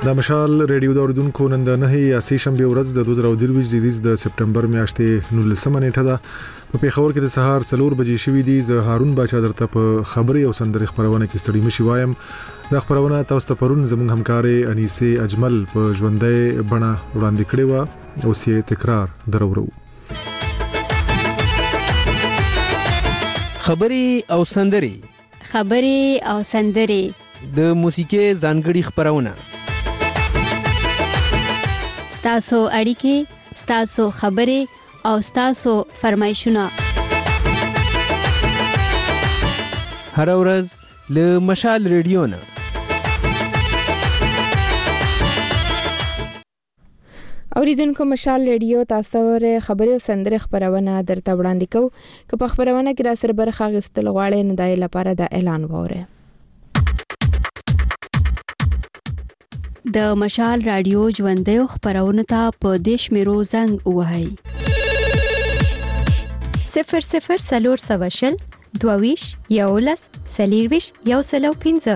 د مشال ریډیو د اوریدونکو نن د 9 یا 3 شنبه ورځ د 2023 د سپټمبر میاشتې 19 نیټه ده. په پیښور کې د سهار 4 بجې شوې دي. زه هارون باچا درته په خبري او سندري خبرونه کې ستړي مشي وایم. د خبرونه تاسو ته پرون زموږ همکارې انیسه اجمل په ژوندۍ بڼه وړاندې کړې و او سي تکرار درورو. خبري او سندري د موسیقي ځانګړي خبرونه ستاسو اړیکې، ستاسو خبرې او ستاسو فرمایشونه هر ورځ له مشال ریډیو نه. اوریدونکو مشال ریډیو تاسو ته خبري او سندره خبرونه درته وړاندې کوو. که په خبرونه کې را سره برخه غستل غواړئ نو دای لپاره د اعلان وره. د مشال رادیو ژوندۍ خبرونه ته په دیش میرو زنګ وهاي 00 22 یولس سلیرویش یوسلو 15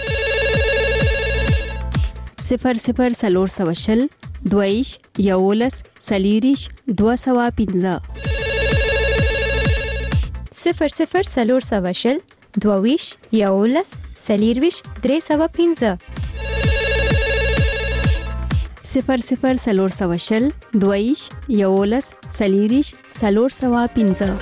00 22 یولس سلیریش 215 00 22 یولس سلیرویش 315 00 22 یولس سلیریش 315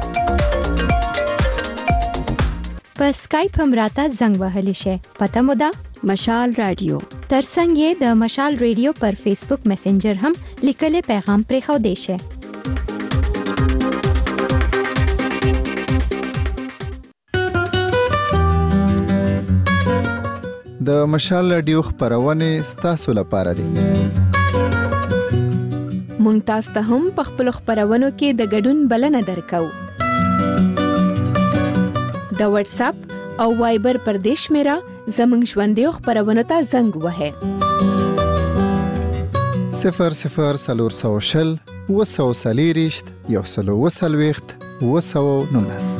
په سکایپ هم راته زنګ وهلی شي. پته مو ده مشال رادیو. ترڅنګ یې د مشال ریډیو پر فیسبوک میسنجر هم لیکلي پیغام پرې خو دی شي. د مشال رادیو خبرونه ستاسو لپاره دي. مونږ تاسو ته هم په خپل خبرونو کې د ګډون بلنه درکو. د واتس اپ او وایبر پر دیش میرا زمنګ ژوندۍ خبرونه ته زنګ وهه 00 وسوسلیریشت یوسلو وسلويخت وسو نونس.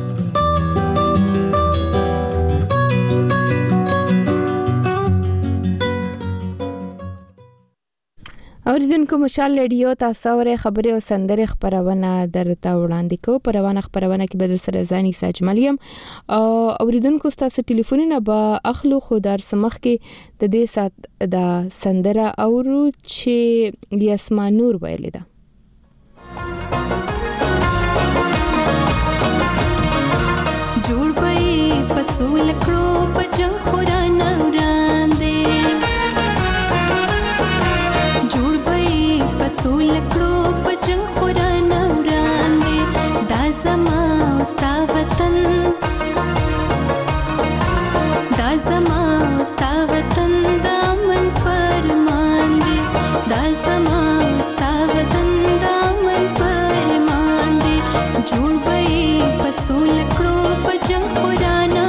اوریدونکو مشال ریډیو تاسو ته خبري او سندره خبرونه درته وړاندې کوو. په روانه خبرونه کې بدل سره ځاني ساجملیم او اوریدونکو تاسو ټلیفونونه به اخلو خو در سمخ کې د دې سات د سندره اورو چې یاسمانور ویل ده. جوړ پي پسول کړو پجن خورانه وړاندې پسول کړو پجن خورانه وړاندې دا زما ستا وطن ستا وطن دا من فرمان دی دا زما ستا وطن دا من فرمان دی جوړ به پسول کړو پجن خورانه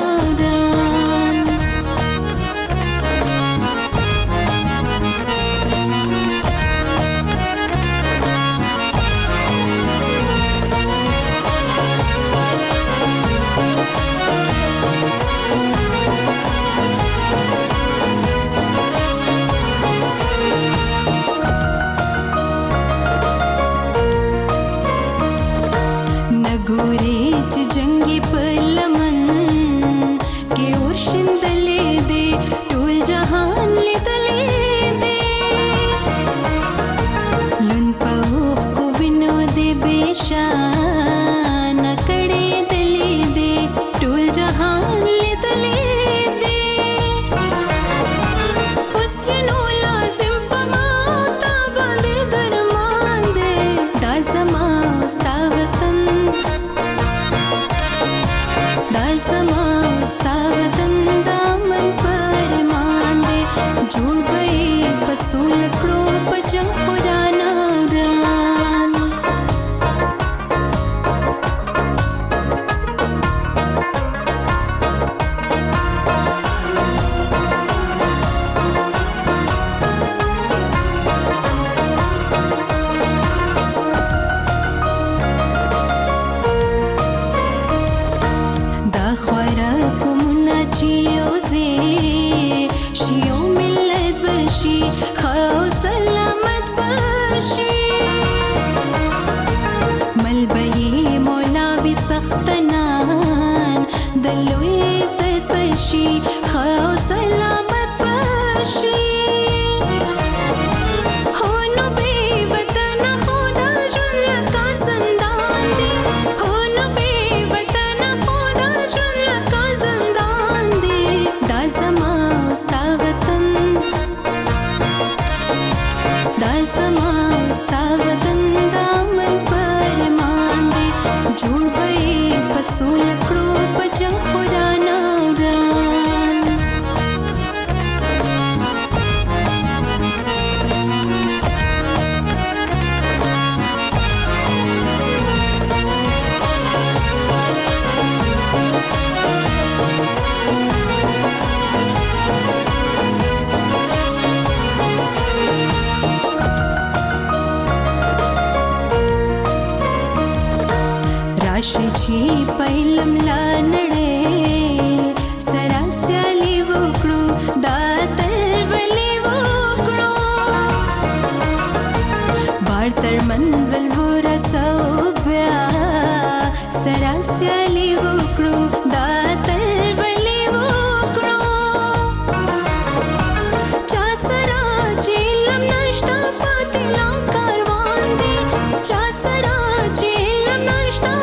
څښتنان د لوی عزت بشي ښه او سلامت بشي پهلم لا نړۍ سره سیالي وکړو دا تلولي وکړو بار تر منزل ورسو بیا سره سیالي وکړو دا تلولي وکړو چا سره چې لم نشتا پاتې لا کاروان دی چا سره چې لم نشتا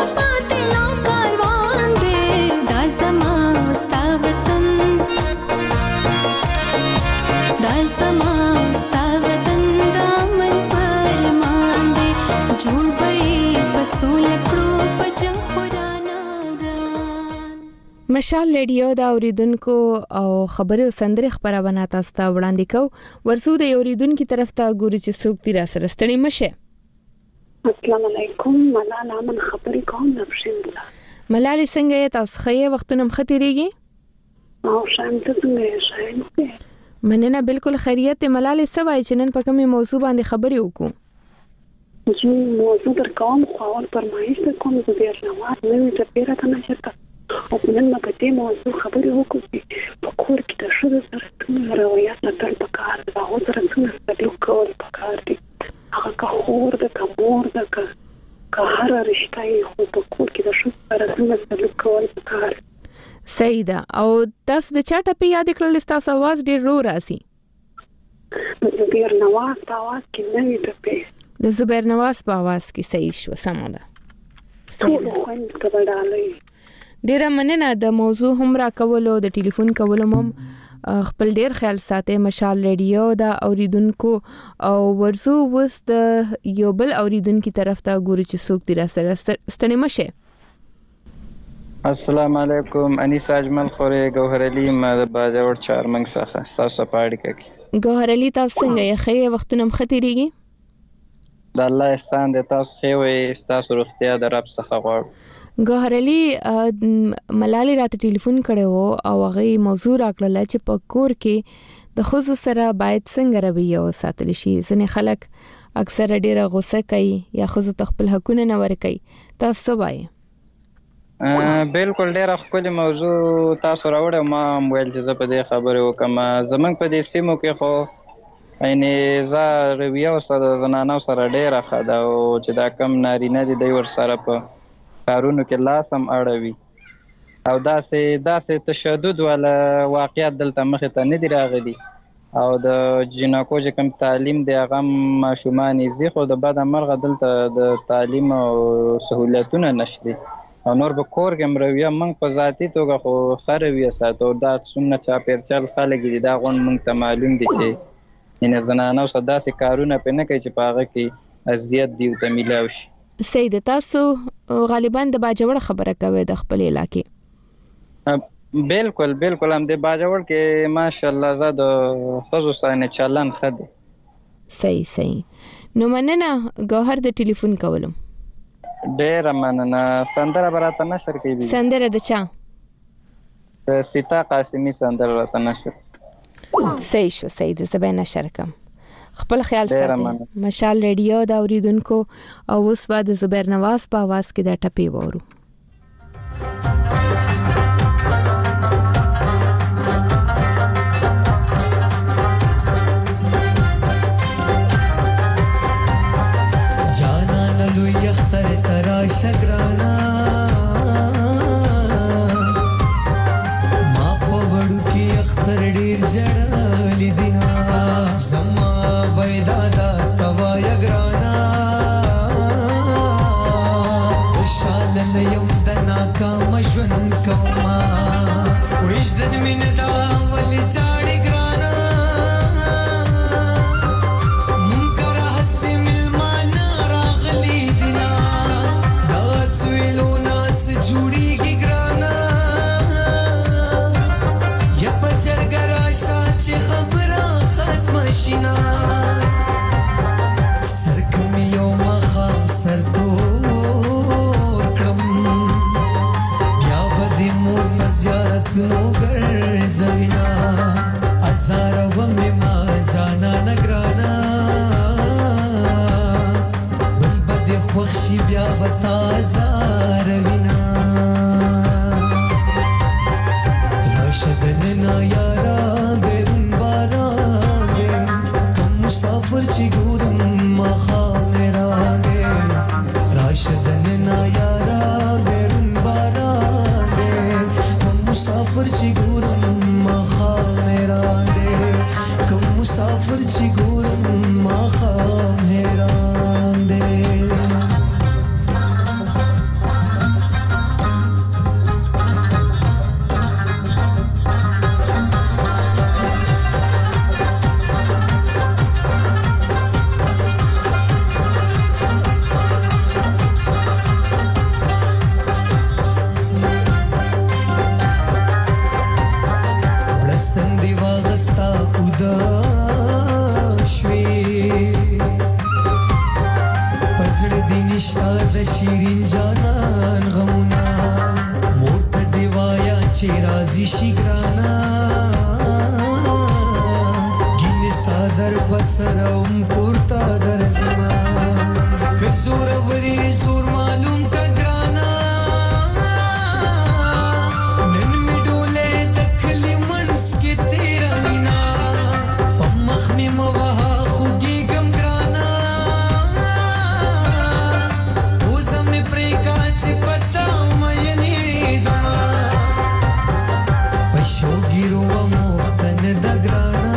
مشال ریډیو دا اوریدونکو او خبري او سندري خبرونه تاسو ته وړاندې کو ورسو د اوریدونکو طرف ته ګوري چې څوک تیر سره ستړي مشه. السلام علیکم ملاله من خبرې کوم نفشین الله ملاله څنګه تاسو خې وختونه مختيريږي او شامت څنګه شایم مننه بالکل خیریت ملاله سوای چې نن په کومه موضوع باندې خبرې وکړو چې موضوع در کوم خبر پرمایش کوم د دې نوار نوې ته پیرته نشته او نن ما په دې موضوع خبرې وکړو په کور کې د شوه سره څنګه روایت ساتل پکار دا او سره څنګه سلوک کول پکار دي هغه کور د کمور د هر رشتہ خو په کور کې د شوه سره څنګه سلوک کول پکار سیدا او تاسو د چا ټپه یاد کړل تاسو आवाज ډیر رو راسي زبیر نواز په आवाज کې نوې ټپه د زبیر نواز په आवाज کې صحیح شو سم ده ډیره مننه د موضوع هم را کولو د ټلیفون کولو هم خپل ډیر خیال ساتي مشال ریډیو دا اوریدونکو او ورزو وس د یو بل اوریدونکو طرف ته ګوري چې څوک دی را سره ستنې مشه. السلام علیکم انیس اجمل خوري گوهر علی ما د باجوړ چارمنګ څخه تاسو پاړی کوي گوهر علی تاسو څنګه یې خې وختونه مختيريږي د الله احسان د تاسو خې وي تاسو روغتیا د رب څخه غواړم. گوهر علی ملاله راته ټلیفون کړو او هغه موضوع راکړل چې په کور کې د خصوص سره باید څنګه رویه وساتل شي ځنې خلک اکثر ډیره غوسه کوي یا خصوص تخپل حقونه نه ورکوي تاسو وایي بالکل ډیره خپل موضوع تاسو راوړم ما موبایل چې په دې خبرو وکم زمنګ په دې سیمو کې خو یعنی زه رویه سره زنانو سره ډیره خاده او چې دا کم نارینه دي د ور سره په کارونو کې لاسم اړوي او داسې تشدد ولا واقعیت دلته مخ ته نه دی راغلي او د جنکو چې کوم تعلیم دی هغه ماشومان زی خو د بعد مرغه دلته د تعلیم او سہولتونه نشته او نور به کور کې مرویه موږ په ذاتی توګه خو خرویه ساتو دا څومره چا پیرچل خلک دي دا غون موږ ته معلوم دي چې ان زنانو صدا سي کارونه په نه کوي چې پاغه کې اذیت دی او تمیلاو شي. سید تاسو غالبا د باجوړ خبره کوي د خپل علاقې بالکل هم د باجوړ کې ماشاءالله زاد خصوصا چالان خد صحیح نو مننه گوهر د ټلیفون کولم ډیر مننه سندره براته نشر کوي سندره د چا سیتا قاسمی سندره راته نشر صحیح شو سید زبې نشر کوم خپل خیال ساتئ مشال ریډیو دا اوریدونکو او اوس بعد زبیر نواز په आवाज کې دا ټپی وورو جانا نلو یختر ترا شگرانا ژوند کوما وجدان مين دا ولې چاړي ګرانا منکر حسي ملمانا راغلي دینا دا سویلو ناس جوړيږي ګرانا یا پچرګرا شات خبره ختم شینا سرکم یو مخام سرتور کم بیا بدی مور مزیارت نو گرزوینا ازار ومی ما جانا نگرانا بل بدی خوخشی بیا بتا ازاروینا راشدننا یارا بیرون بارانگه کم مسافر چی گورم مخامرانگه راشدننا یارا بیرون بارانگه کم مسافر چی گورم مخامرانگه کم مسافر چی گورم مخامرانگه شیرین جانان غمونا مورت دیوایا چرازی شگرانا گین سادر بسرم پورتا در زمان که زور وری زور معلوم کگرانا نن می ڈولے دکھلی منس کے تیرا وینا پمخ می موہا خوگی گم گرانا پتاو مینی دما پشو گیرو و مختن دگرانا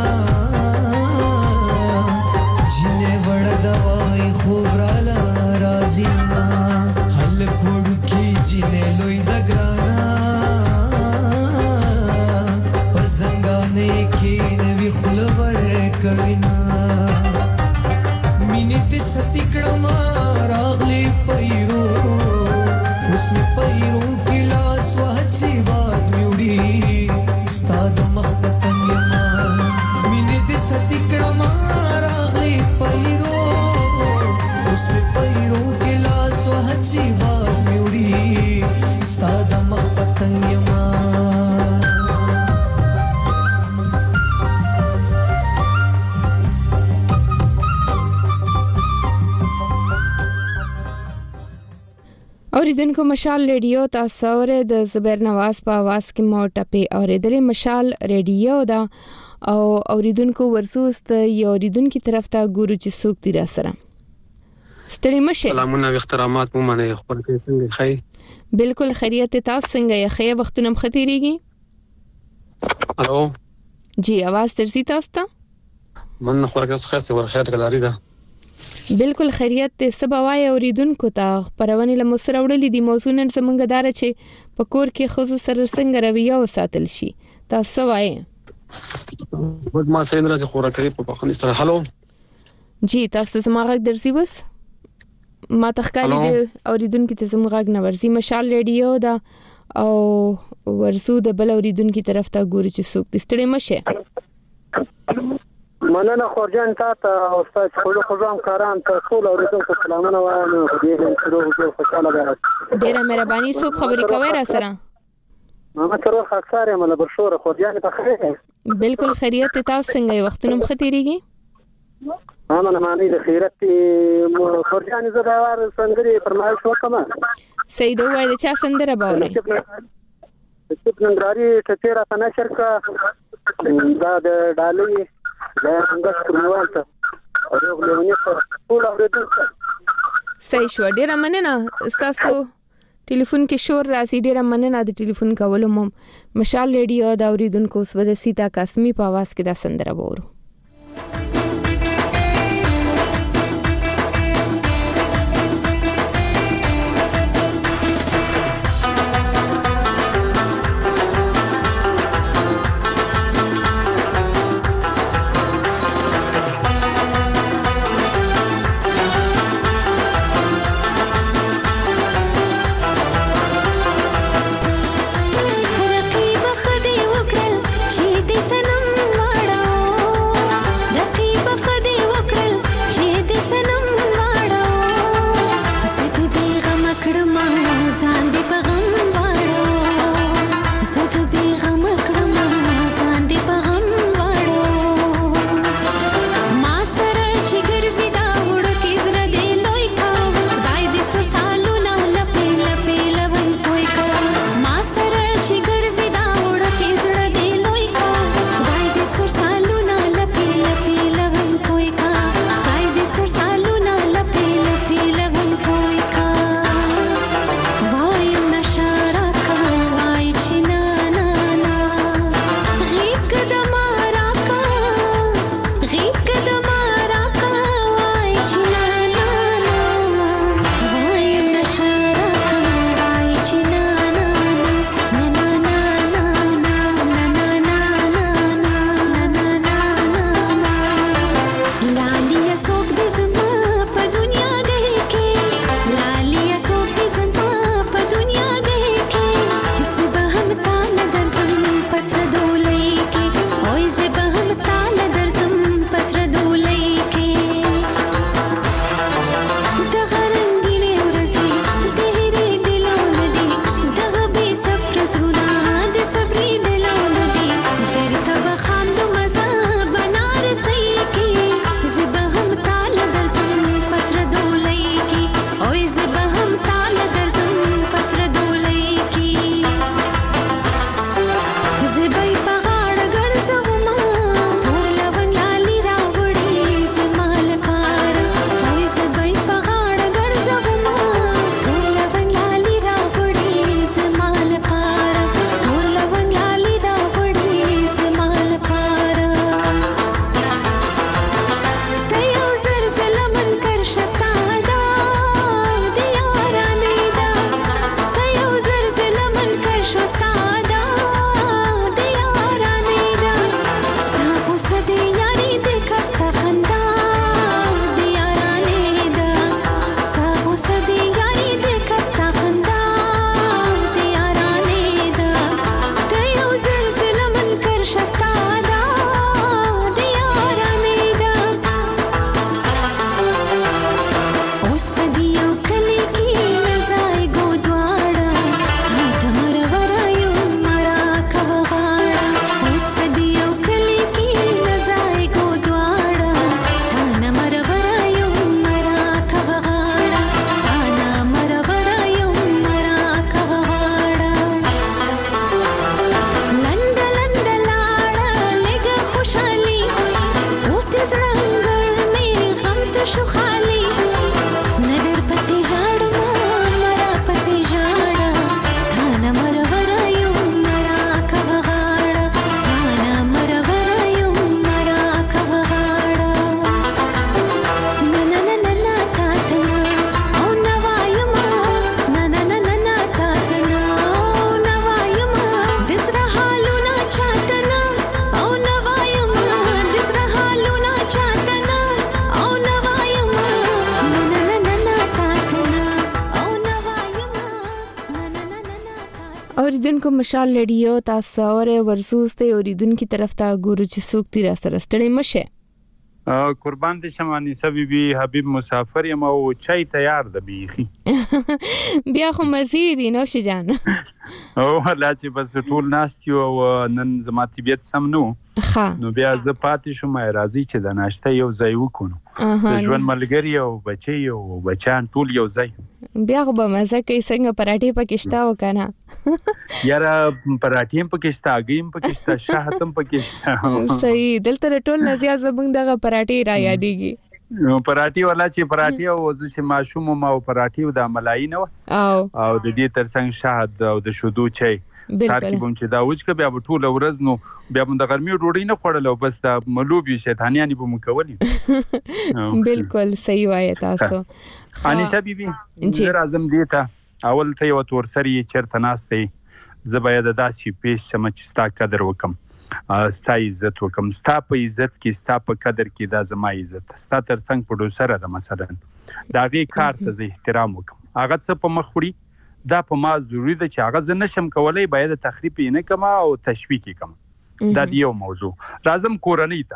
جینے وڑ دوائی خوب رالا رازینا حل کوڑو کی جینے لوئی دگرانا پزنگانے کی نوی خلور کوینا مینی تی ستکڑما راغلی پیرو उसमें पैरों की लाश वहची बात म्यूडी स्ताद मखबतन यमान मिने दिसती क्रमारा गली पैरों उसमें पैरों की लाश वहची बात म्यूडी स्ताद मखबतन यमान اوریدونکو مشال ریډیو تاسو ورې د زبیر نواز په आवाज کې مو ټپه اوریدلې مشال ریډیو دا او اوریدونکو ورسوست یو اوریدونکو طرف ته ګورو چې څوک دی را سره ستړي مشه سلامونه او احترامات مو منه خپل کې څنګه خی بالکل خیریت تاسو څنګه یې خی وختونه مختيريږي الو جی आवाज ترسي تاسو ته من خو راځه خاصه ور خیر کلاري ده بالکل خیریت ته سبا وای اوریدونکو ته پرونی له مسر وړلې دي موضوع نن څنګه دار چې پکور کې خو سره څنګه رویه وساتل شي تاسو وای ما څنګه راځي خو راکړي په بخني سره هالو جی تاسو زماغه درځي بس ما تخکالي دي اوریدونکو ته زماغه نه ورزي مشال ریډیو دا او ورسو د بل اوریدونکو طرف ته ګوري چې څوک ستړي مشه مننه خورجان تاسو استاد خو کاران ته ټول اوریدونکو سلامونه وایم دې ډېر خوشاله ده ډېر مهرباني څوک خبرې کوي را سره ما تر وخت اکثر یم له برشور خورجان ته خیر بالکل خیریت تاسو څنګه وختونه مختيريږي انا معنی د خیرت خورجان زداوار سندري فرمایش وکم سید وای د چا سندره باوري ننګرهاري ټټیرا تنه شرکا دا د ډالۍ دا څنګه پرموالته او غوښنه ټول اوریدونکو صحیح شو ډیره مننه تاسو ټلیفون کې شور راځي ډیره مننه د ټلیفون کولو مم مشال ریډیو دا اوریدونکو سود سیتا قاسمی په आवाज کې دا سندره وورو اوریدونکو مشال رادیو تاسو ورسوس ته اوریدونکو طرف ته ګورو چې څوک تیر سره ستړي مشه. قربان دې شمانی سبيبي حبيب مسافر یم او چای تیار د بیخي بیا خو مزید نو شي جان او لا چې بس ټول ناستیو او نن زما طبيعت سم نو نو بیا زه پاتې شوم راځي چې د ناشته یو ځای وکړو د ژوند ملګری او بچي او بچان ټول یو ځای بیا خو به مزه کوي څنګه پراټې پکښتا وکنه یاره پراټې پکښتا اګیم پکښتا شاهتم پکښتا صحیح دلته ټول نزیا زبنګ دغه پراټې را یادېږي پراټې ولا چې پراټې او چې ماشوم ما او پراټې د ملاینه او د دې ترڅنګ شاهد او د شودو چای سار کې بم چې دا وځ بیا ټول ورځ نو بیا د غرمې ډوډۍ نه خوړل او بس د ملوبي شیطانیانی به مکولې بالکل صحیح وایي تاسو اني سبيبي راځم دې ته اول ته یو تور سری چرته ناشته زباید داسې پیش سم چې ستا قدر وکم ستا عزت وکم ستا په عزت کې ستا په قدر کې دا زما عزت ستا ترڅنګ پروډوسر ده مثلا دا غي کار ته زه احترام وکم هغه څه په مخوري دا په ما ضروری ده چې هغه زه نشم کولای باید تخریب نه کما او تشویق کما دا یو موضوع لازم کورنۍ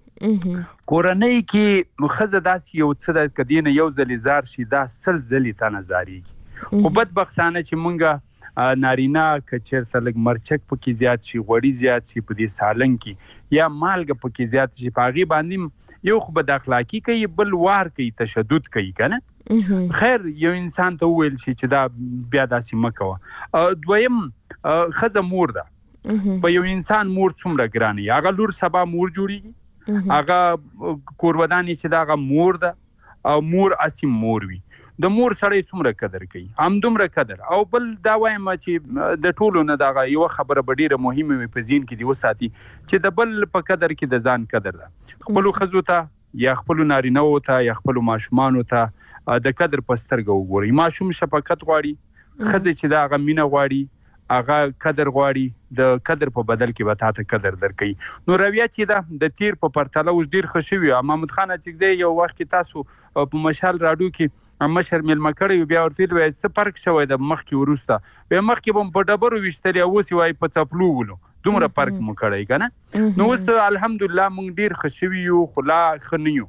ته کورنۍ کې مخزه داس یو څه د کدینه یو زلیزار شي دا سلزلی ته نظریږي خو بدبختانه چې مونږه نارینا کچرته لګ مرچک پکې زیات شي غوړی زیات شي په دې سالنګ کې یا مالګه پکې زیات شي پاغي باندې یو خو بد اخلاقی کوي بل وار کوي تشدد کوي کنه خیر یو انسان ته ویل شي چې دا بیا داسې مکوه دویم خزه مور ده په یو انسان مور څومره ګرانی هغه لور سبا مور جوړیږي هغه کورودانی چې دا هغه مور ده او مور اسیم مور وي د مور سړی څومره قدر کوي هم دومره قدر او بل دا وایم چې د ټولو نه دا یو خبره ډیره مهمه وي په ذهن کې دی وساتي چې د بل په قدر کې د ځان قدر ده خپل خزو ته یا خپل نارینه او ته یا خپل ماشومان ته د قدر پسترګو وګوري ماشوم شفقت غواړي خزه چې دا غمینه غواړي هغه قدر غواړي د قدر په بدل کې به تاسو قدر درکې نو رویه چې دا د تیر په پرتله اوس ډیر خوشوي محمود خان چې یو وخت کې تاسو په مشال راډیو کې مشر ملما کړی بیا ورته وایي څه فرق شوی د مخ کې ورسته بیا مخ کې بم په ډبرو وشتري اوس وایي په چپلو ولو دومره فرق مو کړی کنه نو اوس الحمدلله مونږ ډیر خوشوي یو خلا خنیو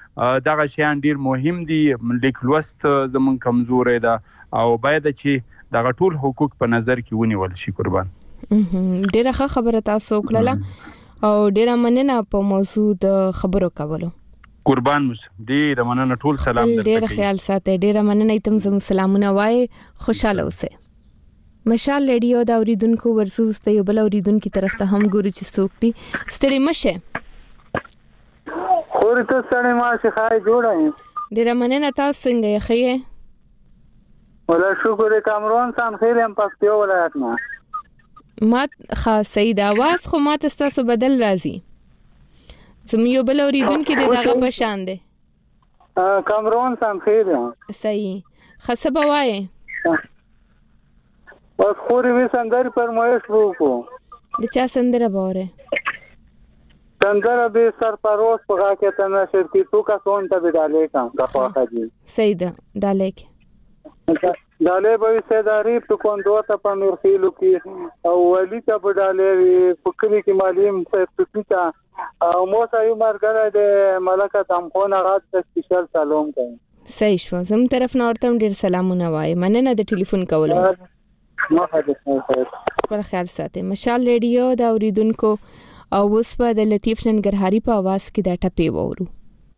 دغه شیان ډیر مهم دي لیک لوست زمون کمزوري ده او باید چې دا ټول حقوق په نظر کې ونیول شي قربان ډیره ښه خبره تاسو وکړه او ډیره مننه په موضوع د خبرو کولو قربان مس ډیره مننه ټول سلام درته ډیره خیال ساتئ ډیره مننه تم زم سلامونه وای خوشاله اوسئ مشال رادیو دا اوریدونکو ورسوس ته یو بل اوریدونکو طرف ته هم ګوري چې څوک دي ستړي مشه خوري ته ستړي ماشه خای جوړایم ډیره مننه تاسو څنګه یې خیه ولا شکر کامرون سان خیر هم پښتو ولایت نه ما خاصه د आवाज خو ما تاسو بدل راځي زم یو بل اوریدونکو د دغه په شان دي کامرون سان خیر صحیح خصبه وای بس خوري وی سندر فرمایش وکړو د چا سندره بوره سندر به سرپروز پغا کې تنه شرکی تو کا سون ته ډالې کا غفا دي صحیح ده ډالې کې ډالې به سیداری په کوندو ته په نور خېلو کې او ولی ته په ډالې فکرې کې معلوم څه پتا او مو سایو مرګره د ملکه تم خو نه رات ته سپیشل سلام کوم صحیح شو زم طرف نه ورته ډیر سلامونه وای مننه د ټلیفون کولو ما حاضر پر خیال ساتي مشال رادیو دا اوریدونکو او اوس په د لطیف ننګرهاري په आवाज کې دا ټپې وورو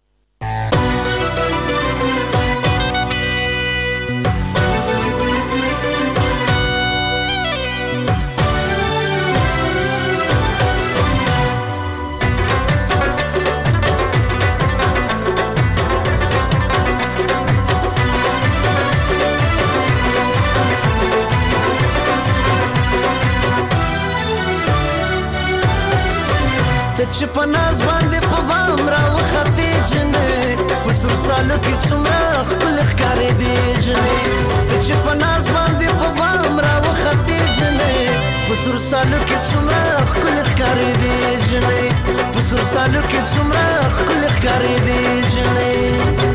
چې په ناز باندې په بام را وختې جنې په سر سالو کې څومره خپل ښکارې دي جنې چې په ناز باندې په بام را وختې جنې په سر سالو کې څومره خپل ښکارې دي جنې په سر سالو کې څومره خپل ښکارې دي جنې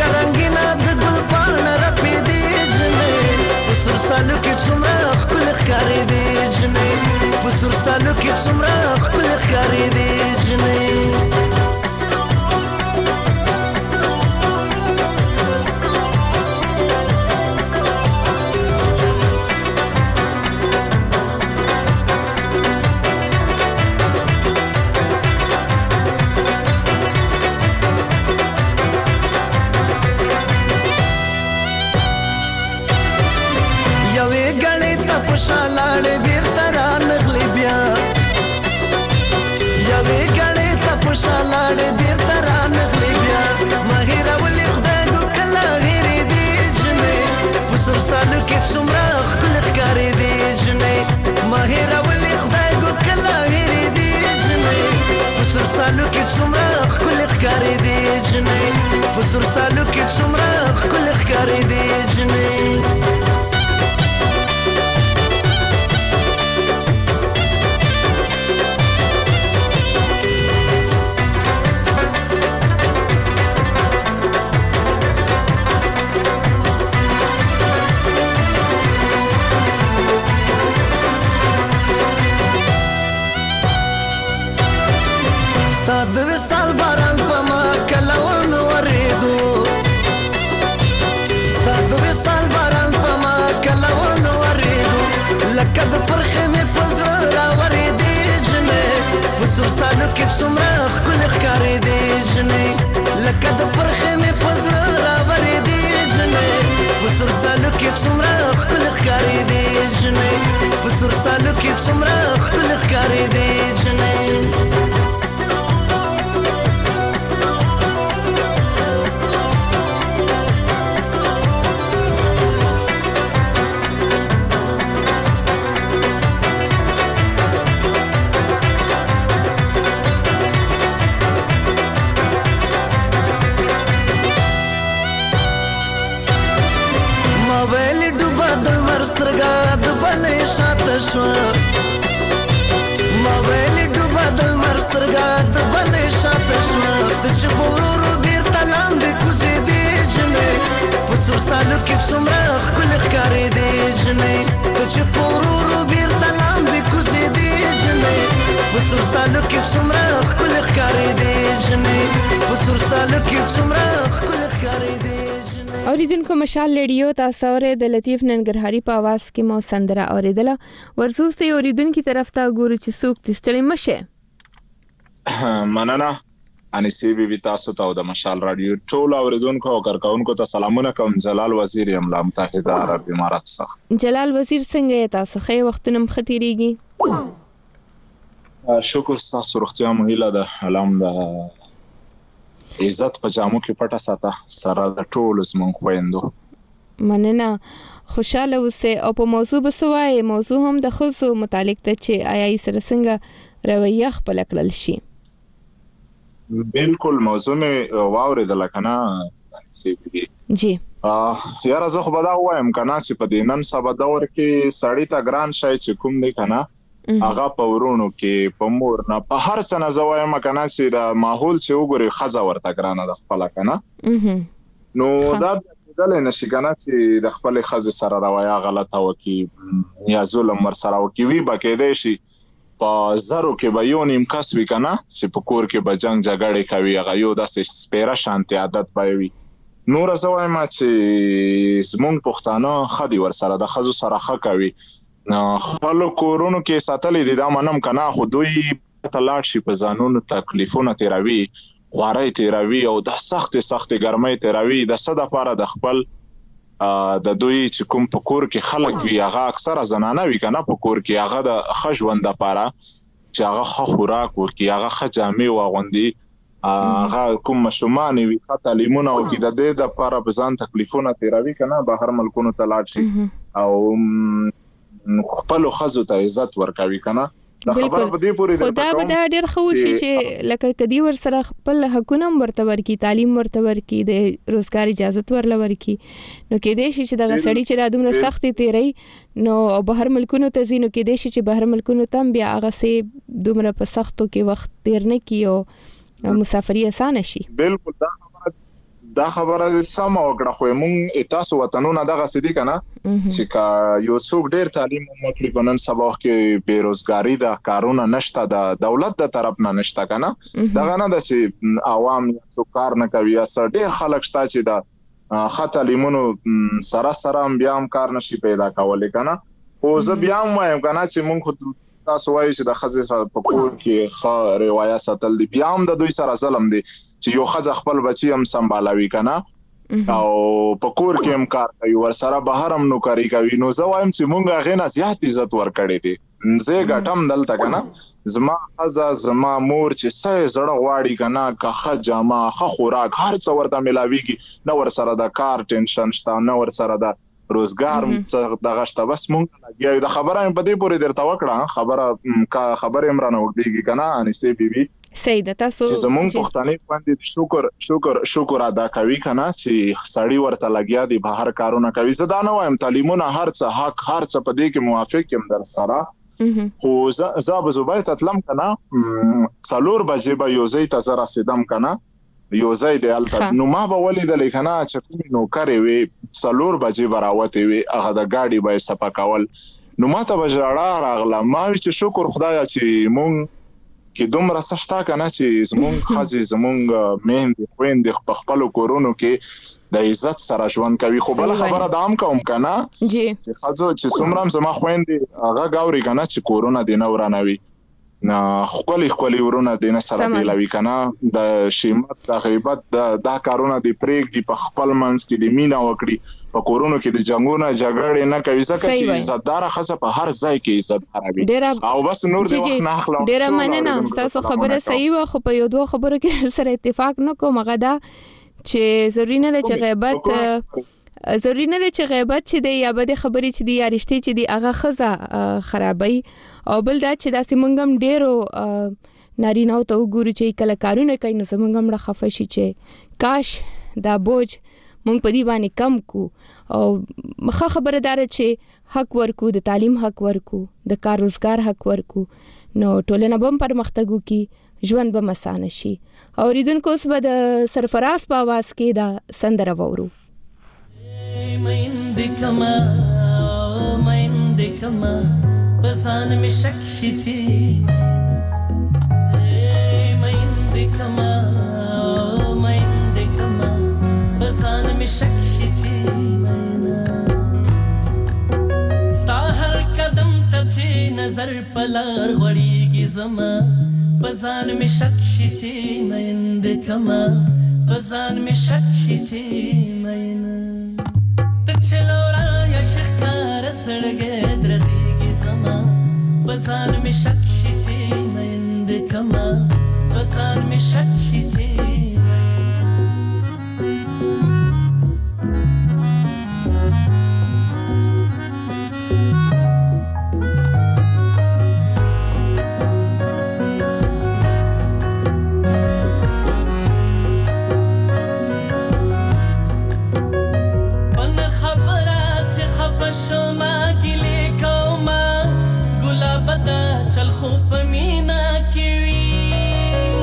رنگینا د ګل پاڼه رپېدې جنې په سور سالو کې څومره ښکلې ښکارېدې جنې په سور سالو کې څومره ښکلې ښکارېدې جنې شالاړې بیرته رانغلې بیا یوې ګړې ته په شالاړې بیرته رانغلې بیا ما هېرولې خدای ګو کله هېرېدې جنې په سور سالو کې څومره ښکلې ښکارېدې جنې ما هېرولې خدای ګو کله هېرېدې جنې په سور سالو کې څومره ښکلې ښکارېدې جنې په سور سالو کې څومره ښکلې ښکارېدې جنې د وصال باران په ما کله ونه ورېدو ستا د وصال باران په ما کله ونه ورېدو لکه د پرخې مې په زړه راورېدې جنې په سور سالو کې څومره ښکلې ښکارېدې جنې لکه د پرخې مې په زړه راورېدې جنې په سور سالو کې څومره ښکلې ښکارېدې جنې په سور سالو کې څومره ښکلې ښکارېدې جنې سترګه د بلې شاته شوه ما ویلې ډوبه د لمر سترګه د بلې شاته شوه ته چې په ورورو بېرته لاندې کوزېدې جنې په سور سالو کې څومره ښکلې ښکارېدې جنې ته چې په ورورو بېرته لاندې کوزېدې جنې په سور سالو کې څومره ښکلې ښکارېدې جنې په سور سالو کې څومره ښکلې ښکارېدې اوریدونکو مشال ریډیو تاسو اورئ د لطیف ننګرهاري په आवाज کې مو سندره اوریدله ورزوس ته اوریدونکو طرف ته ګورو چې څوک تستړي مشه مننه انیسی بي تاسو ته د مشال رادیو ټول اوریدونکو او کارکونکو ته سلامونه کوم جلال وزیر املا متحده عرب امارات څخه جلال وزیر څنګه تاسو خې وختونه مختيريږي شکر تاسو روغتیا مو هیله ده الحمد عزت په جامو کې پټه ساته سره د ټول زمون خويندو مننه خوشاله اوسه او په موضوع بسوای موضوع هم د خصو متعلق ته چې آیا سره څنګه رویه خپل کړل شي بالکل موضوع می واوریدل کنه سی بي جی یاره زه خو به دا وایم کنه چې په دینن سبا دور کې سړی تا ګران شای چې کوم دی کنه هغه په ورونو کې په مور نه په هر څه نه زوایم کنه چې د ماحول چې وګوري خزه ورته ګرانه د خپل کنه نو دا دل نشي کنه چې د خپل خزه سره روايه غلطه وکي یا ظلم ور سره وکي وی بکې شي په زرو کې به یو نیم کس وی کنه چې په کور کې به جنگ جګړه کوي هغه یو داسې سپیره شانتي عادت پوي نور زوایم چې زمون پښتانه خدي ور سره د خزو سره خه کوي خپل کورونو کې ساتلې دي دا منم کنه خو دوی تلاړ شي په ځانونو تکلیفونه تیروي خواري تیروي او د سخت ګرمۍ تیروي د صد لپاره د خپل د دوی چې کوم په کور کې خلک وي هغه اکثره زنانه وي کنه په کور کې هغه د خښوند لپاره چې هغه خوراک ورکي هغه خجامي واغوندي هغه کوم مشومان وي خاطر لیمونه او کې د دې لپاره بزان تکلیفونه تیروي کنه بهر ملکونو تلاړ شي او خپل خزو ته عزت ورکوي کنه دا خبره په دې پورې دا به دا ډېر خو شي چې لکه کدي ور سره خپل حقونه ورته ورکی تعلیم ورته ورکی د روزګار اجازه ورل ورکی نو کې دې شي چې دا سړی چې را دومره سخت تیری نو بهر ملکونو ته زینو کې دې شي چې بهر ملکونو تم بیا هغه سي دومره په سختو کې وخت تیر نه کیو مسافري اسانه شي بالکل دا خبره سم وکړه خو مونږ تاسو وطنونه دغه سدي کنه چې کا یو څوک ډیر تعلیم وکړي په نن سبا کې بیروزګاری د کارونه نشته د دولت د طرف نه نشته کنه دغه نه د چې عوام څو کار نه کوي یا ډیر خلک شته چې د خط تعلیمونو سره بیا هم کار نشي پیدا کولای کنه او زه بیا هم وایم کنه چې مونږ تاسو وایي چې د خځې په کور کې ښه روایت ساتل دي بیا هم د دوی سره ظلم دی چې یو ښځه خپل بچي هم سمبالوي کنه او په کور کې هم کار کوي ورسره بهر هم نوکري کوي نو زه وایم چې مونږ هغې نه زیات عزت ورکړی دی زه ګټم دلته کنه زما ښځه زما مور چې څه زړه غواړي کنه که ښه جامه ښه خوراک هر څه ورته ملاویږي نه ورسره د کار ټینشن شته نه ورسره د روزګار دغه شته بس مونږ لګیا د خبره په دې پورې درته وکړه خبره عمران وګديږي کنه انسه بیبي صحیح ده تاسو چې زمونږ پښتني باندې شکر ادا کوي کنه چې سړی ورته لګیا دی بهر کارونه کوي زدا نه وایم تعلیمونه هر څه حق هر څه په دې کې موافق یم در سره خو زه به زوبای تطلم کنه 4 بجې به یو ځای ته زرا سیدم کنه یو ځای دی الته نو ما به ولیدل کنه چې کوم نوکرې وي 4 بجې براوته وي هغه د گاډي به صفه کول نو ما ته بجړه راغله ما چې شکر خدایا چې مونږ کې دومره سشتا کنه چې زمونږ خځې زمونږ مهندې خويندې په خپل کورونو کې د عزت سره ژوند کوي خو بل خبره دام کوم کنه جی چې خځو چې څومره زما خويندې هغه گاوري کنه چې کورونه دی نه ورانوي خپل ورونه د نه سره بیلوي کنه د شیمت د غیبت د کارونه دی پریک دی په خپل منځ کې د مینا وکړي په کورونو کې د جنگونو جګړې نه کوي ځکه چې عزتدار خاصه په هر ځای کې عزت خرابي او بس نور دی وخت نه اخلو ډیر مننه تاسو خبره صحیح و خو په یو دوه خبرو کې سره اتفاق نه کوم غدا چې ضروري نه چې غیبت ضروري نه چې غیبت چې دی یا بده خبرې چې دی یا رښتې چې دی هغه خزه خرابي او بل دا چې داسې منګم ډیرو نارینه ته وګورو چې کله کارونه کوي نو زمونږ مړه خفه شي چې کاش دا بوج مونږ په دې باندې کم کو او مخه خبردار چې حق ورکو د تعلیم حق ورکو د کار روزګار حق ورکو نو ټولنه به پرمختګ وکړي ژوند به مسانه شي او ریدونکو اوس به د سرفراز په आवाज کې دا سندره وورو مایندکما بزان می شکشی چی مایندکما بزان می شکشی چی ستا هر قدم تچی نظر پلار غړیږي زما بزان می شکشی چی مایندکما بزان می شکشی چی ماینا تچلورا یا شکار سړګې درځيږي زما بزان می شکشي چې مند کما بزان می شکشي چې شما ګلې کوما ګلاب دا چل خو په مینا کې وی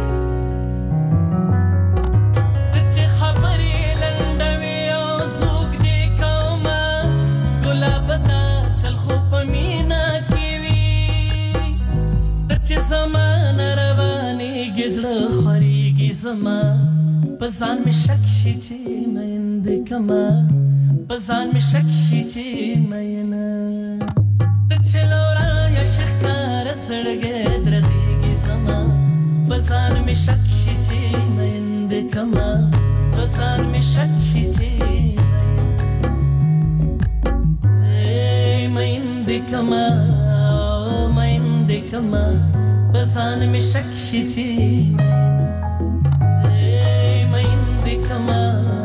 ته خبرې لنډوي او زوګ دې کوما ګلاب دا چل خو په مینا کې وی ته زمانه رواني گزړه خوريږي زما پسان می شک شي چې مند کما بزان می شکشی چی مینا تچلورا یا شکار سړګې درځيږي زما بزان می شکشی چی مند کما بزان می شکشی چی مند کما بزان می شکشی چی مند کما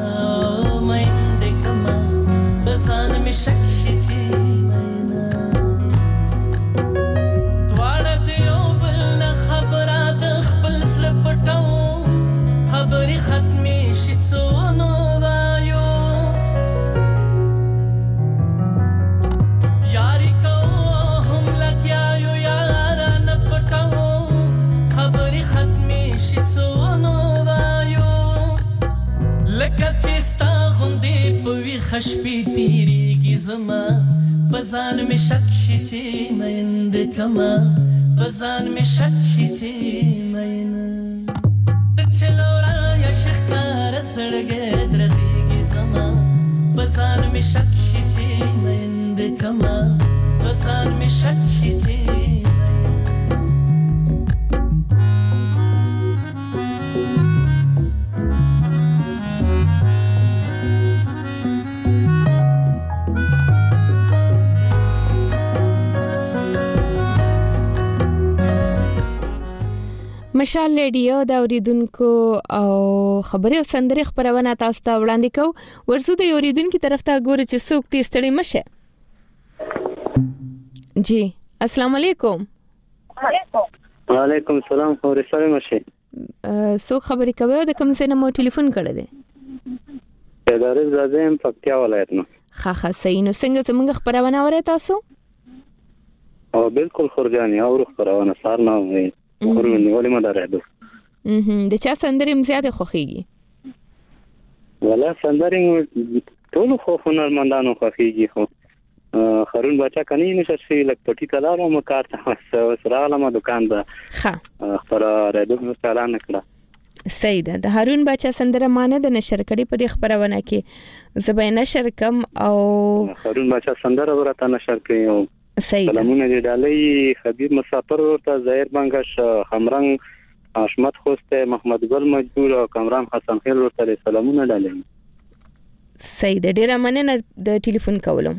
بزان می شکشی چی مینا دواړه دیو بل خبره د خپل سره پټاو خبري ختمي شي څونو وایو یاري کو هم لګیاو یار نه پټاو خبري ختمي شي څونو وایو شپې تیریږي زما بزان می شک شي چې مین د کما بزان می شک شي چې مین ته چلورا یا شکار سړګې درځيږي زما بزان می شک شي چې مین د کما بزان می شک شي چې مشال ریډیو دا اوریدونکو او خبري او سندري خبرونه تاسو ته وړاندې کوو ورسو د اوریدونکو طرف ته ګوره چې څوک دې ستړي مشه جی السلام علیکم وعلیکم السلام خبري سره مشه څوک خبري کوي د کوم څه نه مو ټلیفون کړی دی ادارې زادم پکتیا ولایت نو خاخه صحیح نو څنګه څنګه خبرونه اورئ تاسو او بالکل خورجاني او خبرونه سار نه وي ورونه ولې ما درېدو د چا سندري مزياته خوخيږي ولا سندري ټول خو هنرمندانو خوخيږي خو خرون بچا کني نشه شي لک پټي کلامو مکار ته سره علامه دکان ده ها خبر راډیو مثلا نکړه صحیح ده د هارون بچا سندره مانه د نشر کړي په دې خبرونه کې زبې نشر کم او هارون بچا سندره ورته نشر کړي او صحیح ده سلامونه دې ډالۍ خبيب مسافر ورته ظاهر بنگش خمرنګ اشمت خوسته محمد ګل مجبور او کمران حسن خیل ورته سلامونه ډالۍ صحیح ده ډیره مننه د ټلیفون کولم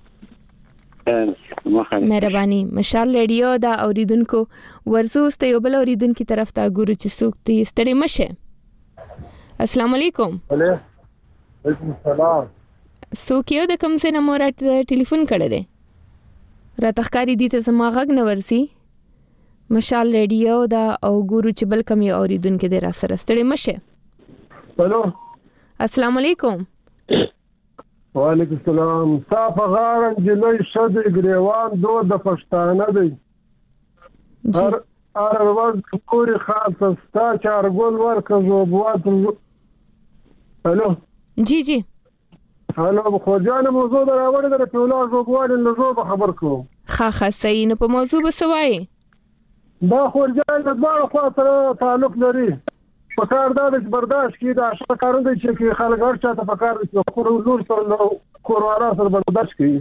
مهرباني مشال ریډیو دا اوریدونکو ورزوست یو بل اوریدونکو طرف ته ګورو چې څوک دې ستړي مشه السلام علیکم وعلیکم السلام څوک یو د کوم څه نمبر ټلیفون کړی دی راتخکاری دي ته زما غږ نه ورسي مشال ریډیو دا او ګورو چې بل کوم یو اوریدونکو دې را سره ستړي مشه الو السلام علیکم وعلیکم السلام صاف غارن جلوی شد گریوان دو د پښتانه دی هر ورځ پوری خاص ستا چارګول ورکه زوبوات الو جی جی الو خو جان موضوع دراوړ در په ولا زوبوال له زوب خبر کوم خاخه صحیح نو په موضوع بسوي دا خو جان د دوه خوا سره تعلق لري په کار دا د برداشت کې دا شته کارونه چې خلک ورچا ته په کار کې خو نور سره کورونا سره برداشت کوي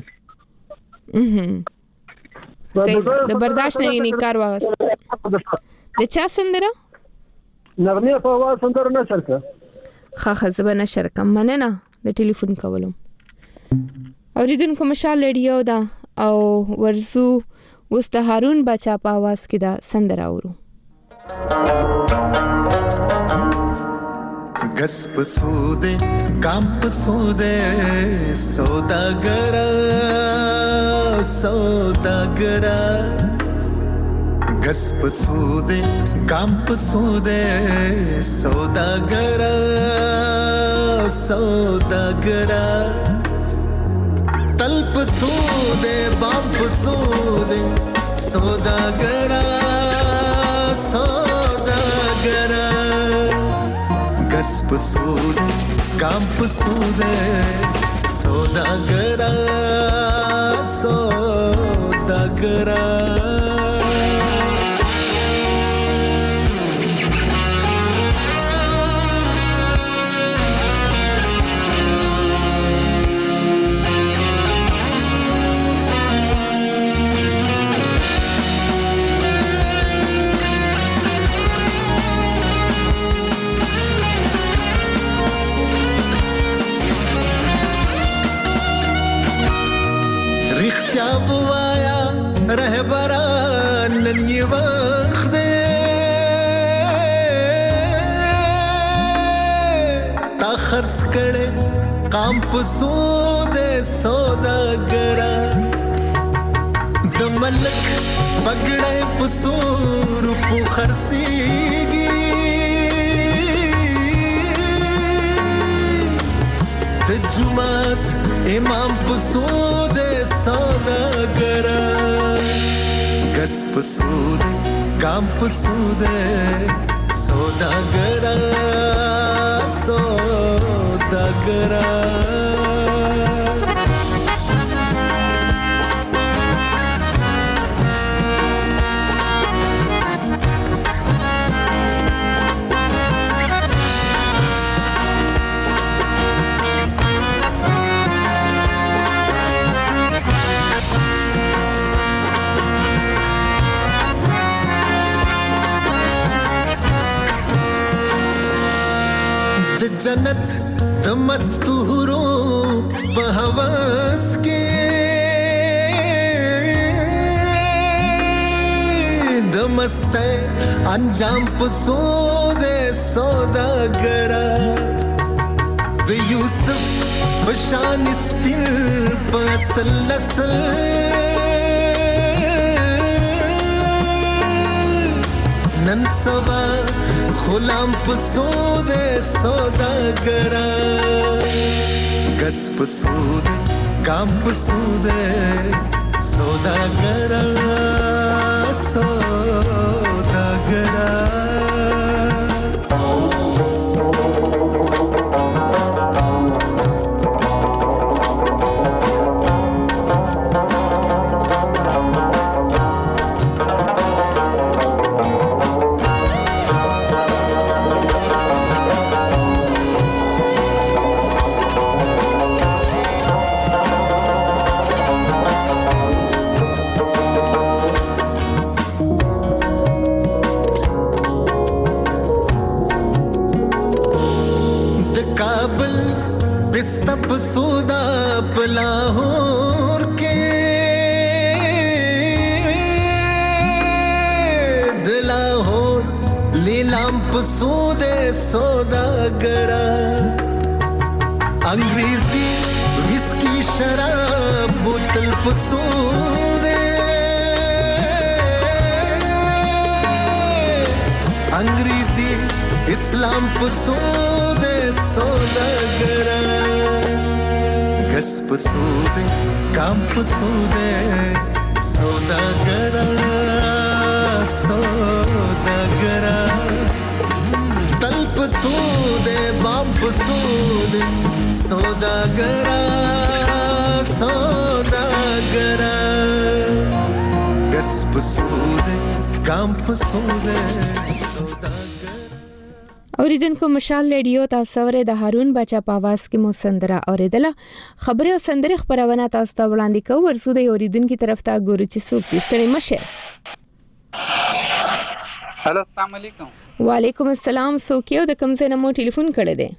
د برداشت نه نه کار واغس د چا سندره نغمه په واز سندره نه شرکه خاخه زبنه شرکه مننه د ټلیفون کولم اوریدونکو مشال ریډیو دا او ورسو وست هارون بچا په आवाज کې دا سندره اورو गस पसूदे काम पसूदे सौदागरा सौदागरा गस पसूदे काम पसूदे सौदागरा सौदागरा तल पसूदे बाम पसूदे सौदागरा सौदागरा गस पसूदे काम पसूदे सौदागरा सौदागरा रहबरान नन ये वक्त ता खर्च करे काम पसूदे सौदागरा द मलक पगड़े पसूर पु खर्सीगी द जुमात इमाम पसूदे सौदागरा गस पसूदे काम पसूदे सौदागरा सौदागरा د مستورو په هوس کې د مسته انجام په سود سوداګرا د یوسف بشان سپین په اصل نسل نن سبا غلام په سود سوداګرا ګس په سود ګام په سود سوداګرا سوداګرا سودا پلاہور کے دلاہور لیلام پسود سوداگرا انگریزی وسکی شراب بوتل پسود انگریزی اسلام پسود سوداگرا گس پسود کام پسود سوداگرا سوداگرا تل پسود بام پسود سوداگرا سوداگرا گس پسود کام پسود سوداگرا اوریدونکو مشال ریډیو تاسو ورې د هارون بچا په आवाज کې مو سندره اوریدله خبري او سندري خبرونه تاسو ته وړاندې کوو ورسو د اوریدونکو طرف ته ګورو چې څوک دې ستړي مشه هلو السلام علیکم وعلیکم السلام سوکیو د کوم ځای نه مو ټلیفون کړی دی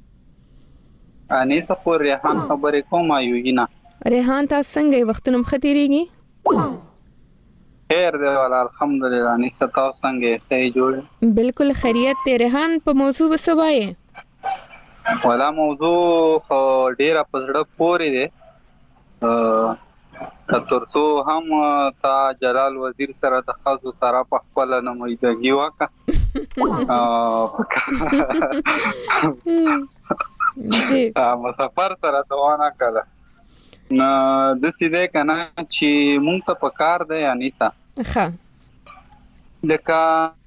انیسه پور ریحان خبرې کوم یوګینا ریحان تاسو څنګه وختونه مختيريږي خیر دی والا الحمدلله انیسه تاسو څنګه صحیح جوړ بالکل خیریت دی ریحان په موضوع وسوایې والا موضوع ډیره پزړه پورې دی ترڅو هم تا جلال وزیر سره د خاصو سره په خپل نمایندګي وکړه جی مسافر سره دوانه کړه نو د سیده کنه چې مونږ ته پکار دی انیتا ښه لکه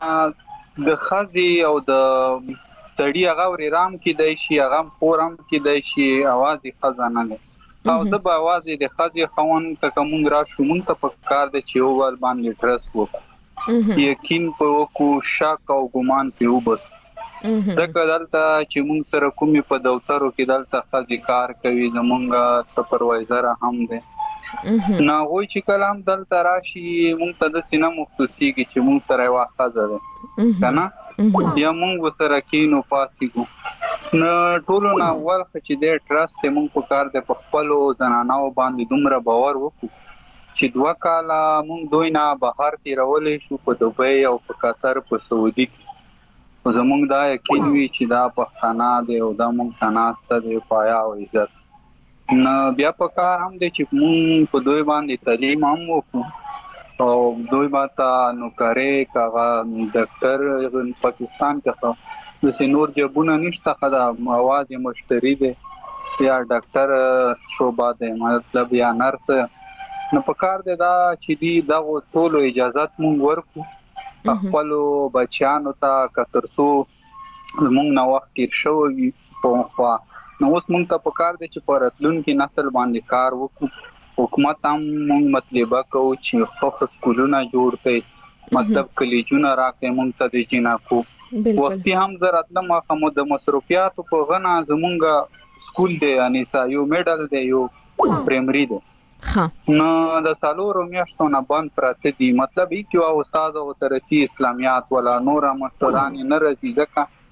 د خزي او د سړی هغه ورې رام کې دی شي هغه فورم کې دی شي आवाज خزانه نه او د आवाज د خزي خوان ته کوم را شو مونږ ته پکار دی چې اول باندې ټرس وکړو یقین په کو شک او ګمان په وبس دغه دلته چې مونږ سره کومې په دفترو کې دلته خزي کار کوي زمونږ سپروایزر هم دی نو وای چې کلام دلته راشي مونږ ته د سینما مختصي کې چې مونږ سره واخازه ده کنه یا مونږ سره کینو پاسیګو نو ټولو نه اول چې د ټرست مونږ په کار د خپل زنانو باندې دومره باور وکړو چې 2 کاله مونږ دوی نه بهر تیرولې شو په دوبۍ او په قطر په سعودي زمونږ دا یقین وی چې دا پښتانه دی او دا مونږ تناسته دی پایا او عزت نو بیا په کار هم دی چې مونږ په دوی باندې تعلیم هم وکړو او دوی باندې نو کارې کاغه ډاکټر پاکستان کې د سينور جبونه نشته خدا आवाज مشتری دی یا ډاکټر شوبه دی مطلب یا نرس نو په کار دی دا چې دی دا ټول اجازهات مونږ ورکو خپل بچیانو ته کترسو مونږ نو وخت کې شوی په خوا نو اوس مونږ ته په کار دی چې په راتلونکي نسل باندې کار وکړو حکومت هم مونږ مطلبه کوو چې خو سکولونه جوړ کړي مطلب کلیجونه راکې مونږ ته د جناکو وختي هم زراتله مخمو د مصرفياتو په غنا زمونږ سکول دی یعنی یو میډل دی یو پرایمری دی نو د سالورو میاشتو نه بند پراته دي مطلب یې چې استاد او ترتي اسلامیات ولا نور مستران نه راځي ځکه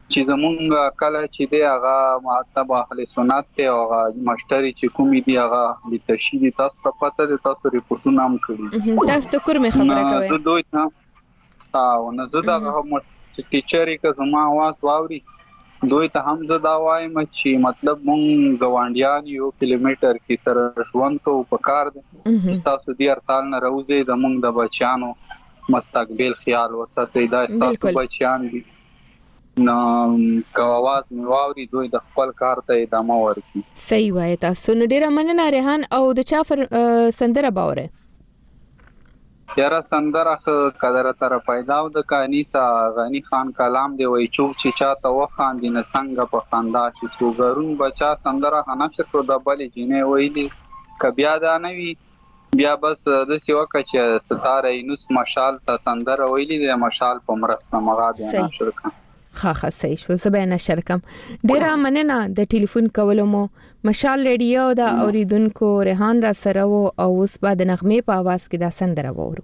چې زمونږ کله چې دی هغه معتب اهل سنت ته او مشتري چې کومې دی هغه د تشهید تاسو ته پته ده تاسو ریپورتونه هم کړی تاسو ته کومه خبره کوي زه دوی ته نه زه دا ټیچرې که زما आवाज واوري دوی ته هم زه دا وایم چې مطلب مونږ ګوانډیان یو کیلومتر کې سره ژوند کوو په کار دی تاسو دې ارتال نه راوځي د مونږ د بچیانو مستقبل خیال وساتئ دا تاسو بچیان دي نو کاواز میواوري دوی د خپل کار ته ادامه ورکړي. صحیح وایي تاسو. نو ډیره مننه ریحان او د چا سندره باوره یاره سندره قدر تر پیدا د کانیسا غنی خان کلام دی وای چوک چې چاته وخاندي نه څنګه په خندا چې څوګرون بچا سندره هنه شکر د بلې جنې ویلي کبیا دا نوي بیا بس د سیوا کچ ستاره اینوس مشال ته سندره ویلي د مشال په مرسته مغا دی نشر کړ. خاخه صحیح شو. زه نشر کم. ډیره مننه د ټلیفون کولو مو. مشال ریډیو دا اوریدونکو ریحان را سره وو او اوس بعد نغمه په आवाज کې دا سندره وورو.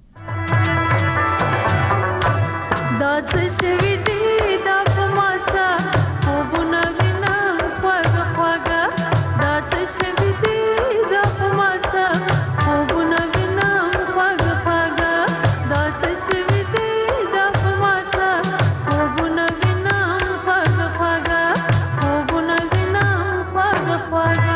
دا څه شوی دی دا په ماته او بنوینا خواږه خواږه دا څه شوی دی دا په ماته او بنوینا خواږه خواږه دا څه شوی دی دا په ماته او بنوینا خواږه خواږه او بنوینا خواږه خواږه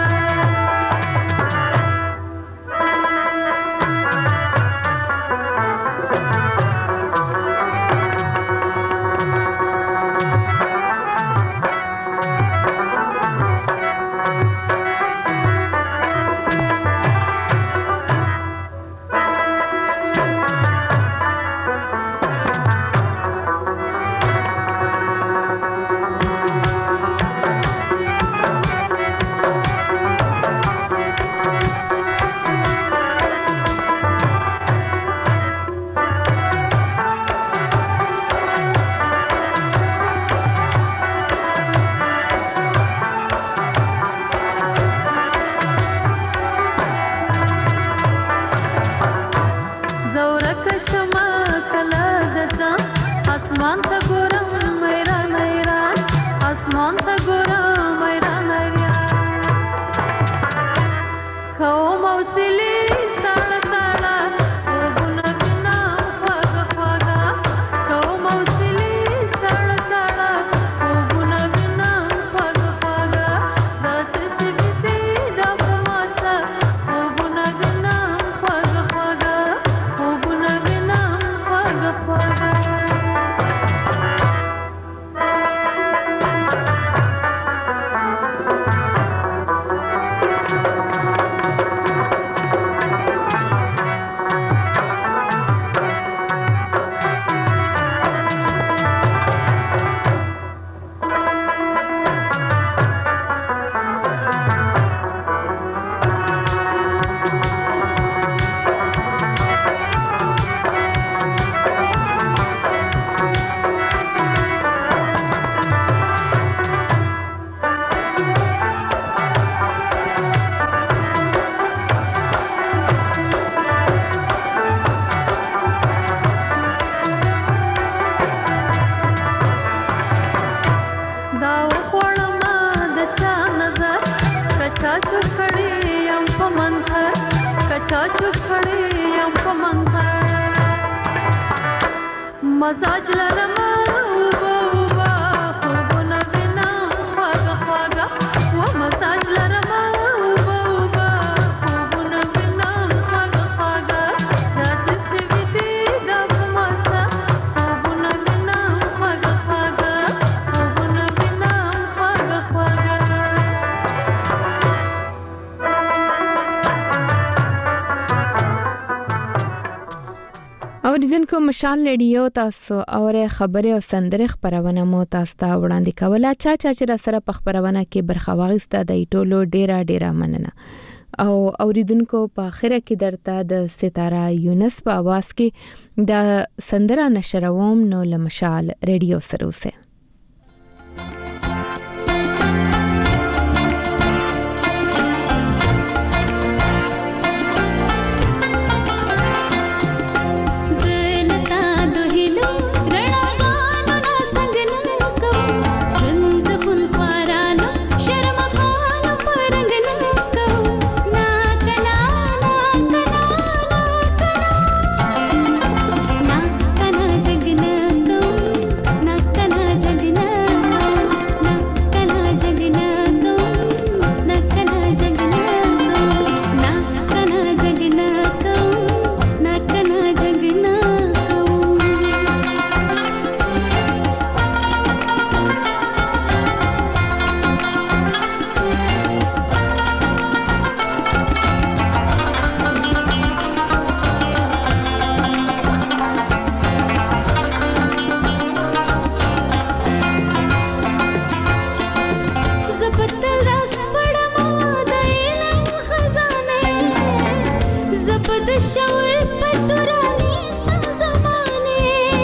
اوریدونکو مشال ریډیو تاسو اوره خبره او سندره خبرونه مو تاسو ته وړاندې کوله چا چې را سره په خبرونه کې برخه واغسته د ټولو ډیره مننه او اوریدونکو په اخره کې درته د ستاره یونس په आवाज کې د سندره نشروم نو لمشال ریډیو سره اوسه. زلتا دوهلو رڼاګانو نا څنګه نو کوم زبد شعور پتورانی سم زمانه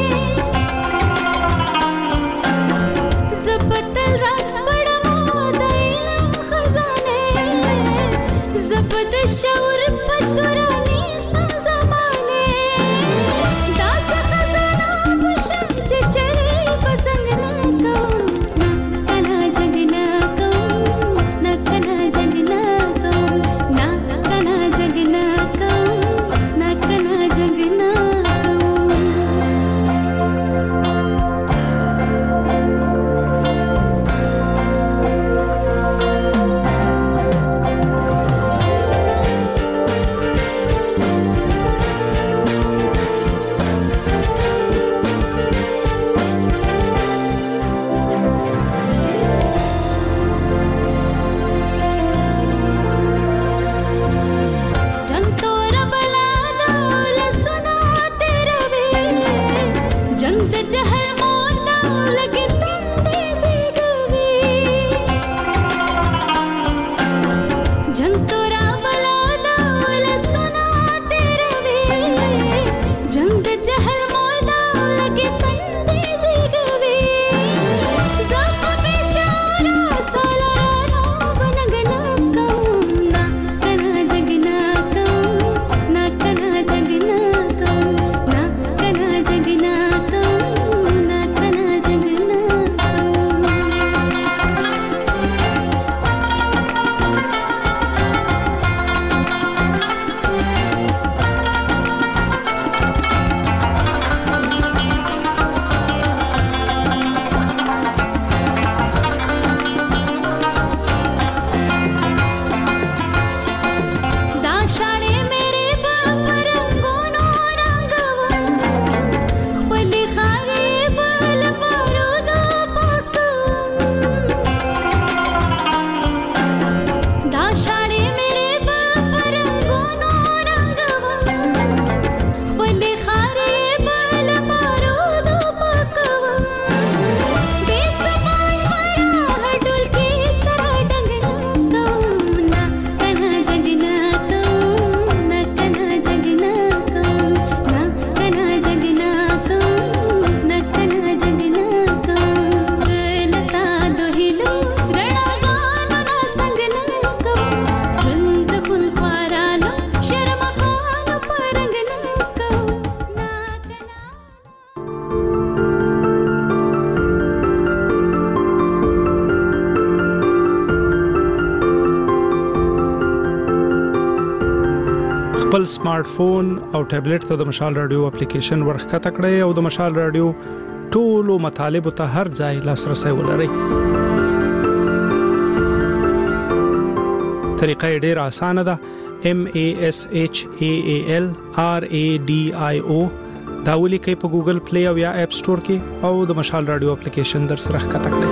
زبدل راس پڑمو دایلم خزانه زبد شعور پتورانی سم زمانه داس خزانه بشم چچره پسند نکو نا کنا جنگ نکو نا کنا جنگ نکو نا کنا جنگ نکو نا کنا جنگ نکو जंग तोरा बला दौल सुना तेरा वे जंग जहर मोर दौल के तंदे से गवे जंग तोरा बला दौल सुना तेरा वे जंग जहर मोर दौल के तंदे से गवे ज़फ बेशारा सालारा बनग ना कहूँ ना कना जग ना कहूँ ना कना जग ना कहूँ ना कना जग ना कहूँ ना कना जग ना दाशाळे मेरे बाप रंगोनो रंगवं खपली खारे बल बारूद पाकवं दाशाळे मेरे बाप रंगोनो रंगवं खपली खारे बल बारूद पाकवं बेसमान मरा हडुल के सरा डंग ना कहूँ ना कना जग ना कहूँ ना कना जग ना कहूँ ना कना जग ना कहूँ ना कना जग ना कहूँ लता दोहिलो रणा गानो ना संग ना कहूँ चुंद खुल ख्वारालो शर्म खानो परंग ना कहूँ ना خپل سمارټ فون او ټابلیټ ته د مشال رادیو اپلیکیشن ورخته کړئ او د مشال رادیو ټولو مطالب ته هر ځای لاسرسي ولرئ. طریقه یې ډېره اسانه ده. MASHAALRADIO دا ولیکئ په ګوګل پلی او یا اپ سٹور کې او د مشال رادیو اپلیکیشن در سره ښکته کړئ.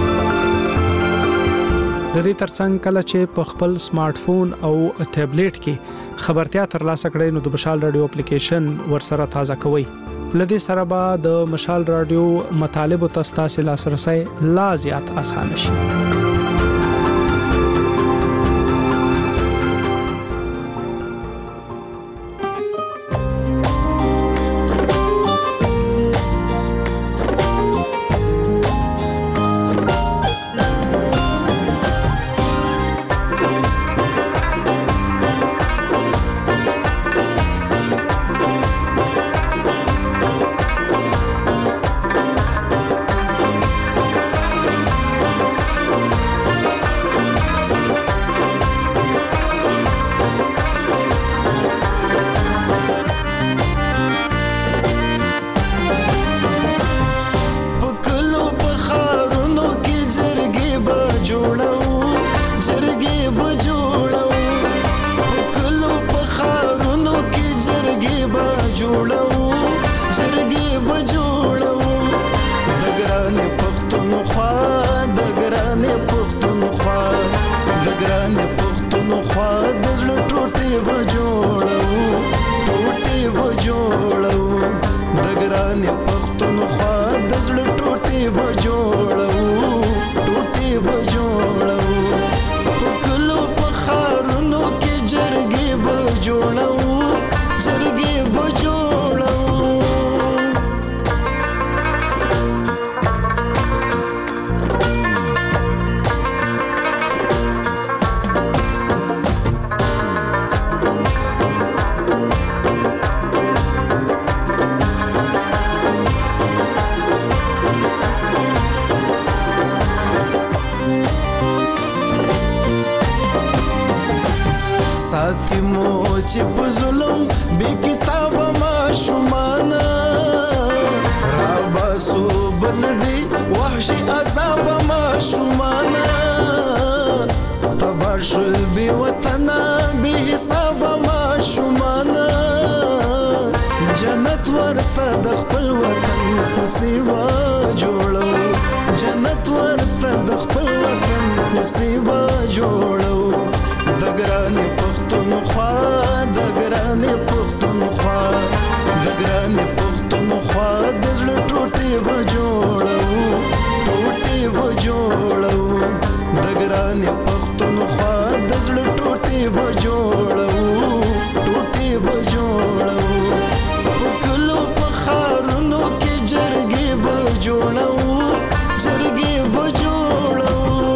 د دې ترڅنګ کله چې په خپل سمارټ فون او ټابلیټ کې خبرتیا ترلاسه کړئ نو د مشال رادیو اپلیکیشن ورسره تازه کوئ. لدې سره به د مشال رادیو مطالب او تاسو لاسرسي لا زیات اسانه شي. جوړو ظالمو چې په ظلم بې کتابه ماشومانه راباسو بل دي وحشي عذابه ماشومانه تبا شول بې وطنه بې حسابه ماشومانه جنت ورته د خپل وطن کوڅې به جوړو جنت ورته د خپل وطن کوڅې به جوړو د ګرانې پښتونخوا د ګرانې پښتونخوا د ګرانې پښتونخوا د زړه ټوټې به جوړو ټوټې به جوړو د ګرانې پښتونخوا د زړه ټوټې به جوړو ټوټې به جوړو په کلو په ښارونو کې جرګې به جوړو جرګې به جوړو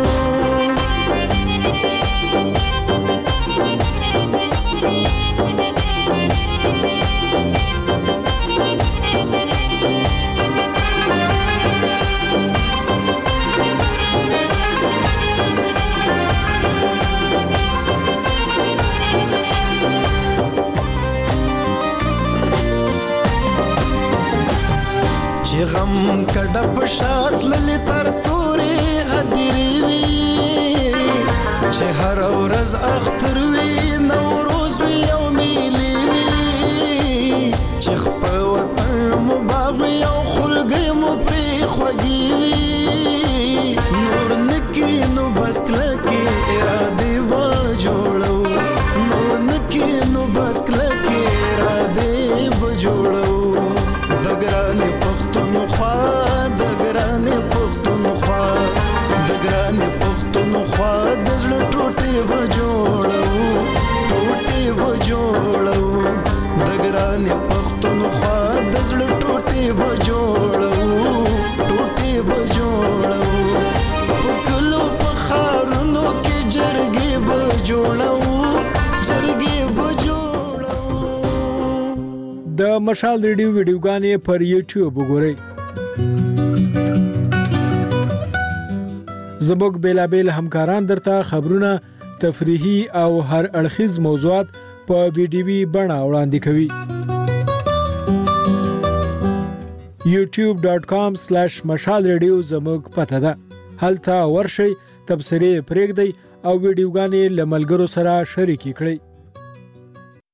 چې غم کډه په شات للی تر تورې هدیرې وي چې هر ورځ اختر وي نوروز وي او میلې وي چې خپل وطن مو باغ وي او خلګۍ مو پرې خوږې وي نور نکي نو بس کلکې ارادې به جوړو نور نکي نو بس کلکې ارادې به جوړو د ګرانې پښتونخوا د ګرانې پښتونخوا د ګرانې پښتونخوا د زړه ټوټې به جوړو ټوټې به جوړو د ګرانې پښتونخوا د زړه ټوټې به جوړو ټوټې به جوړو په کلو په ښارونو کې جرګې به جوړو جرګې به جوړو د مشال ریډیو ویډیوګانې پر یوټیوب وګورئ زموږ بیلابیل همکاران درته خبرونه تفریحي او هر اړخیز موضوعات په ویډیوي بڼه وړاندې کوي youtube.com/مشال ریډیو زموږ پته ده هلته ورشئ تبصرې پرېږدئ او ویډیوګانې له ملګرو سره شریکې کړئ